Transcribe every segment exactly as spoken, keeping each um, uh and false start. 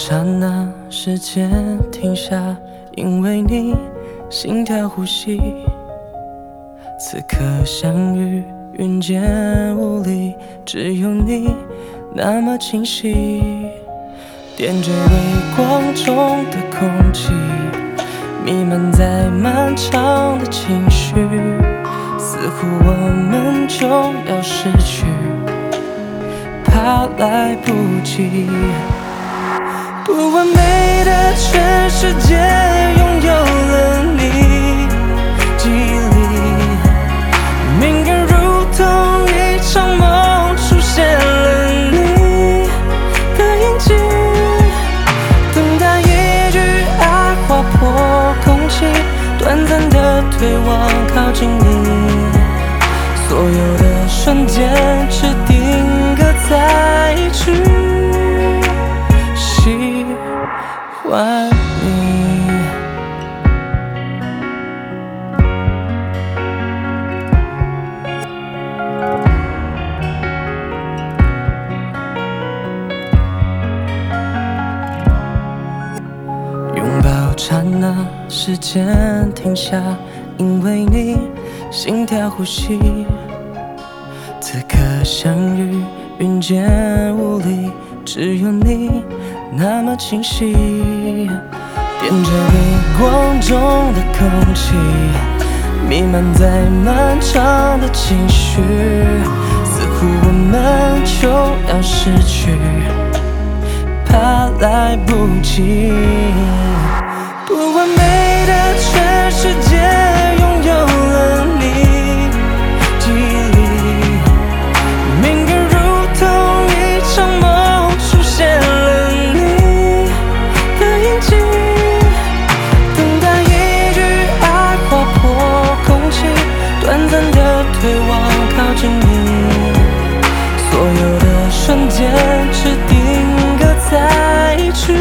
刹那，时间停下，因为你心跳呼吸。此刻相遇，云间雾里，只有你那么清晰。点缀微光中的空气，弥漫在漫长的情绪，似乎我们就要失去，怕来不及。不完美的全世界拥有了你，记忆里敏感如同一场梦，出现了你的印记，等待一句爱划破空气，短暂的退往靠近你，所有的瞬间只定格在一句喜欢你。拥抱刹那，时间停下，因为你心跳呼吸。此刻相遇，云间雾里，只有你那么清晰。点缀微光中的空气，弥漫在漫长的情绪，似乎我们就要失去，怕来不及。不完美的全世界拥有了你，记忆里敏感如同一场梦，出现了你的印记，等待一句爱划破空气，短暂的退往靠近你，所有的瞬间只定格在一句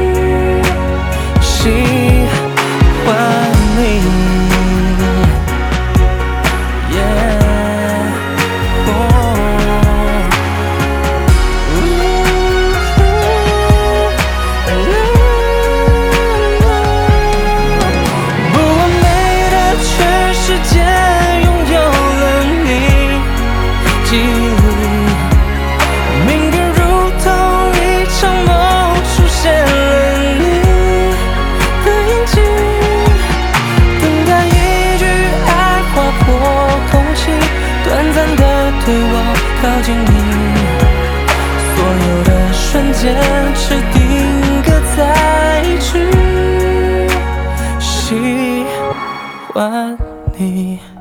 喜欢你。退往靠近你，所有的瞬间只定格在一句喜欢你。